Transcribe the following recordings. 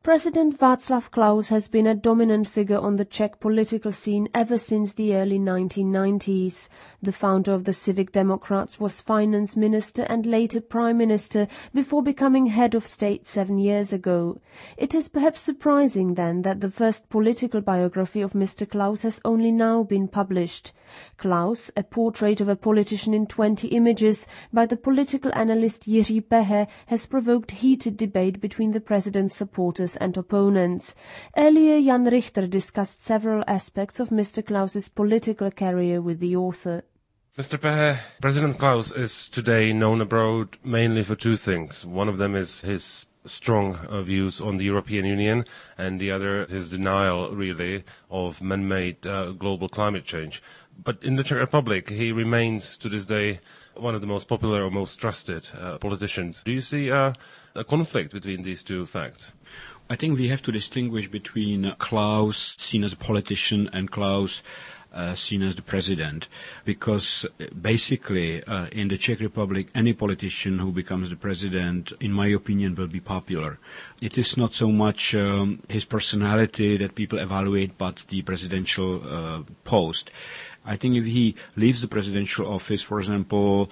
President Václav Klaus has been a dominant figure on the Czech political scene ever since the early 1990s. The founder of the Civic Democrats was finance minister and later prime minister before becoming head of state 7 years ago. It is perhaps surprising then that the first political biography of Mr. Klaus has only now been published. Klaus, a portrait of a politician in 20 images by the political analyst Jiří Pehe, has provoked heated debate between the president's supporters and opponents. Earlier, Jan Richter discussed several aspects of Mr. Klaus's political career with the author. Mr. Pehe, President Klaus is today known abroad mainly for two things. One of them is his strong views on the European Union, and the other his denial, really, of man-made global climate change. But in the Czech Republic, he remains to this day one of the most popular or most trusted politicians. Do you see a conflict between these two facts? I think we have to distinguish between Klaus, seen as a politician, and Klaus, seen as the president, because basically in the Czech Republic any politician who becomes the president, in my opinion, will be popular. It is not so much his personality that people evaluate, but the presidential post. I think if he leaves the presidential office, for example,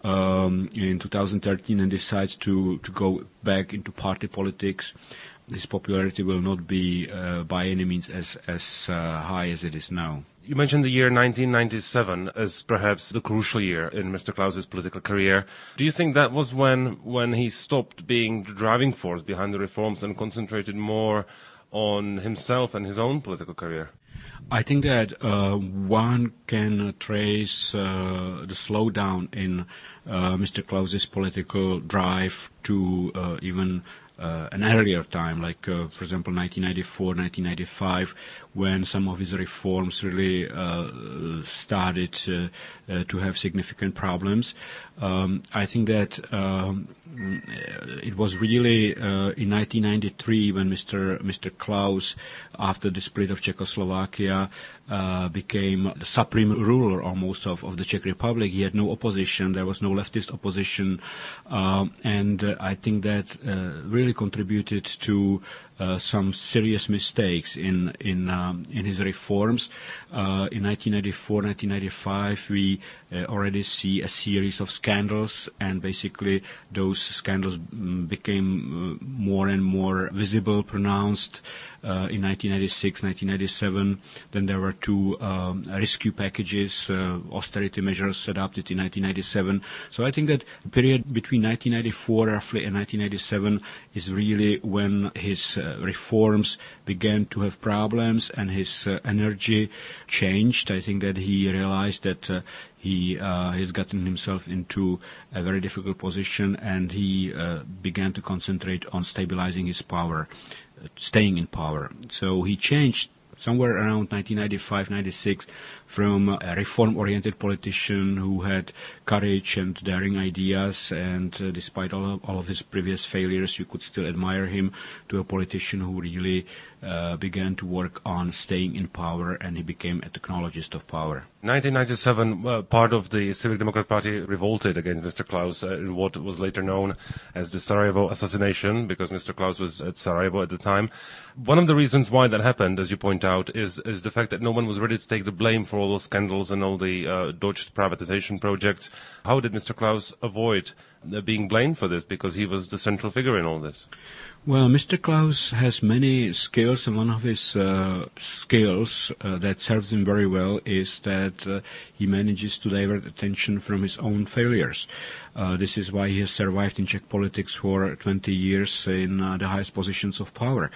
in 2013 and decides to go back into party politics, his popularity will not be by any means as high as it is now. You mentioned the year 1997 as perhaps the crucial year in Mr. Klaus's political career. Do you think that was when he stopped being the driving force behind the reforms and concentrated more on himself and his own political career? I think that one can trace the slowdown in Mr. Klaus's political drive to even an earlier time, like, for example, 1994, 1995, when some of his reforms really started to have significant problems. I think that it was really in 1993 when Mr. Klaus, after the split of Czechoslovakia, became the supreme ruler almost of the Czech Republic. He had no opposition. There was no leftist opposition. And I think that really contributed to some serious mistakes in his reforms. In 1994, 1995, we already see a series of scandals, and basically those scandals became more and more visible, pronounced. In 1996, 1997, then there were two rescue packages, austerity measures adopted in 1997. So I think that the period between 1994 roughly and 1997 is really when his reforms began to have problems and his energy changed. I think that he realized that he has gotten himself into a very difficult position, and he began to concentrate on stabilizing his power, staying in power. So he changed somewhere around 1995-96 from a reform-oriented politician who had courage and daring ideas, and despite all of his previous failures, you could still admire him, to a politician who really began to work on staying in power, and he became a technologist of power. 1997, part of the Civic Democrat Party revolted against Mr. Klaus in what was later known as the Sarajevo assassination, because Mr. Klaus was at Sarajevo at the time. One of the reasons why that happened, as you point out, is the fact that no one was ready to take the blame for all those scandals and all the dodged privatization projects. How did Mr. Klaus avoid being blamed for this, because he was the central figure in all this? Well, Mr. Klaus has many skills, and one of his skills that serves him very well is that he manages to divert attention from his own failures. This is why he has survived in Czech politics for 20 years in the highest positions of power.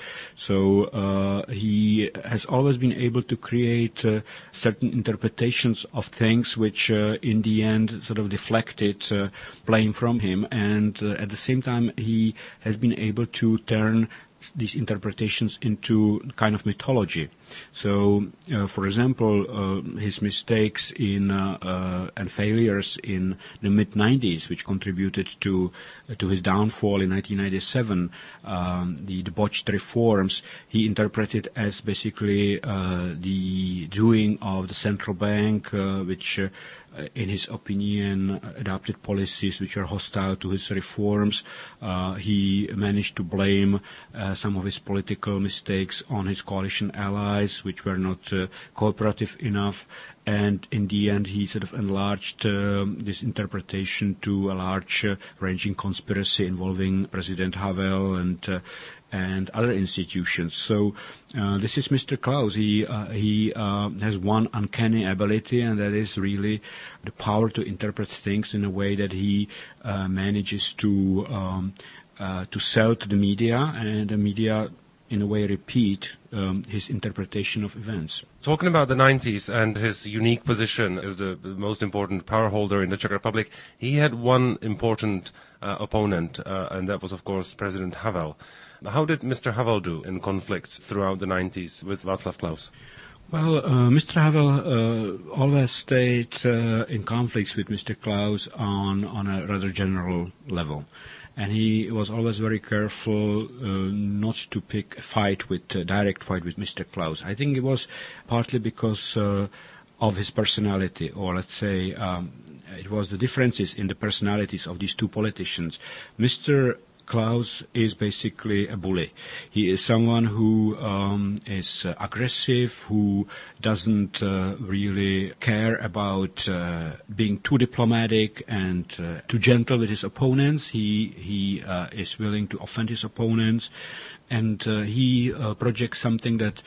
So he has always been able to create certain interpretations of things which in the end sort of deflected blame from him, and at the same time he has been able to turn these interpretations into kind of mythology. So, for example, his mistakes and failures in the mid-90s, which contributed to his downfall in 1997, the botched reforms, he interpreted as basically the doing of the central bank, which in his opinion, adopted policies which are hostile to his reforms. He managed to blame some of his political mistakes on his coalition allies, which were not cooperative enough. And in the end, he sort of enlarged this interpretation to a large-ranging conspiracy involving President Havel and other institutions. So this is Mr. Klaus. He has one uncanny ability, and that is really the power to interpret things in a way that he manages to sell to the media, and the media in a way repeat his interpretation of events. Talking about the 90s and his unique position as the most important power holder in the Czech Republic, he had one important opponent, and that was, of course, President Havel. How did Mr. Havel do in conflicts throughout the 90s with Václav Klaus? Well, Mr. Havel always stayed in conflicts with Mr. Klaus on a rather general level. And he was always very careful not to pick a direct fight with Mr. Klaus. I think it was partly because of his personality, or let's say it was the differences in the personalities of these two politicians. Mr. Klaus is basically a bully. He is someone who is aggressive, who doesn't really care about being too diplomatic and too gentle with his opponents. He is willing to offend his opponents, and he projects something that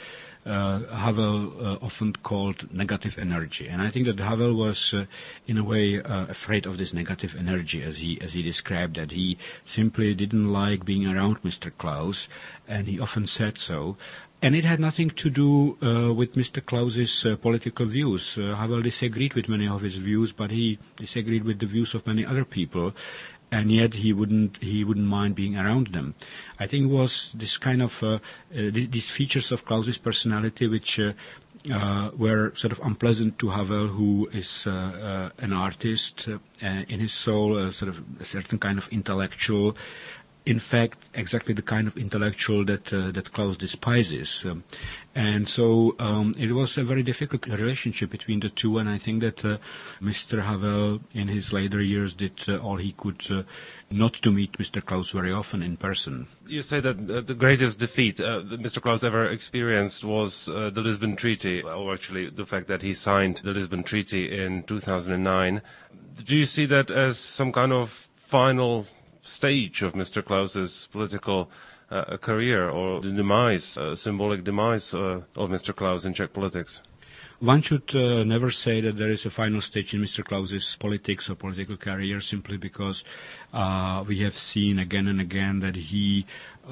Havel often called negative energy. And I think that Havel was, in a way, afraid of this negative energy, as he described that. He simply didn't like being around Mr. Klaus, and he often said so. And it had nothing to do with Mr. Klaus's political views. Havel disagreed with many of his views, but he disagreed with the views of many other people. And yet he wouldn't mind being around them. I think it was this kind of these features of Klaus's personality which were sort of unpleasant to Havel, who is an artist in his soul, sort of a certain kind of intellectual. In fact, exactly the kind of intellectual that Klaus despises. And so it was a very difficult relationship between the two, and I think that Mr. Havel in his later years did all he could not to meet Mr. Klaus very often in person. You say that the greatest defeat that Mr. Klaus ever experienced was the Lisbon Treaty, or actually the fact that he signed the Lisbon Treaty in 2009. Do you see that as some kind of final stage of Mr. Klaus's political career, or the demise, symbolic demise of Mr. Klaus in Czech politics? One should never say that there is a final stage in Mr. Klaus's politics or political career, simply because we have seen again and again that he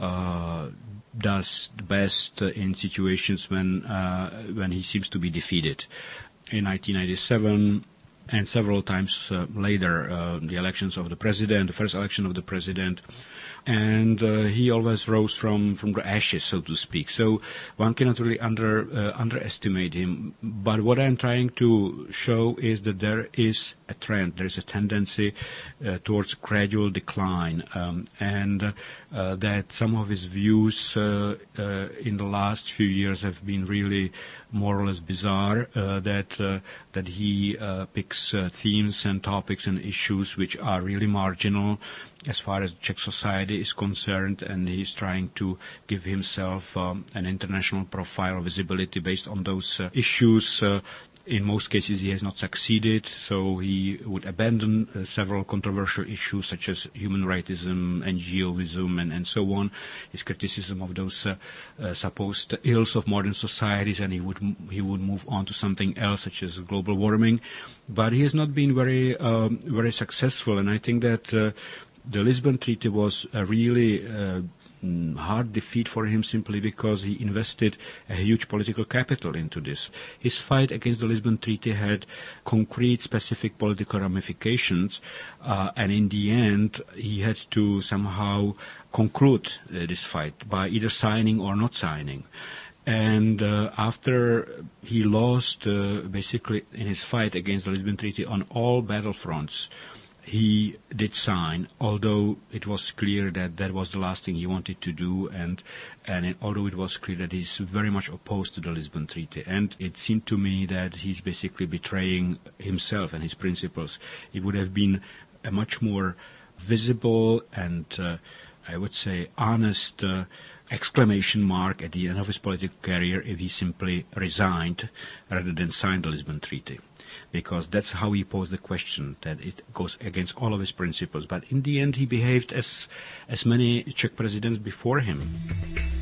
does best in situations when he seems to be defeated. In 1997, and several times later, the elections of the president, the first election of the president, and he always rose from the ashes, so to speak. So one cannot really underestimate him. But what I'm trying to show is that there is a trend, there is a tendency towards gradual decline, and that some of his views in the last few years have been really more or less bizarre, that he picks themes and topics and issues which are really marginal as far as Czech society is concerned, and he's trying to give himself an international profile, visibility based on those issues. In most cases, he has not succeeded, so he would abandon several controversial issues such as human rightism, NGOism, and so on. His criticism of those supposed ills of modern societies, and he would move on to something else, such as global warming. But he has not been very successful, and I think that the Lisbon Treaty was a really hard defeat for him, simply because he invested a huge political capital into this. His fight against the Lisbon Treaty had concrete, specific political ramifications, and in the end, he had to somehow conclude this fight by either signing or not signing. And after he lost, basically, in his fight against the Lisbon Treaty on all battlefronts, he did sign, although it was clear that that was the last thing he wanted to do, and although it was clear that he's very much opposed to the Lisbon Treaty. And it seemed to me that he's basically betraying himself and his principles. It would have been a much more visible and, I would say, honest exclamation mark at the end of his political career if he simply resigned rather than signed the Lisbon Treaty. Because that's how he posed the question, that it goes against all of his principles. But in the end, he behaved as many Czech presidents before him.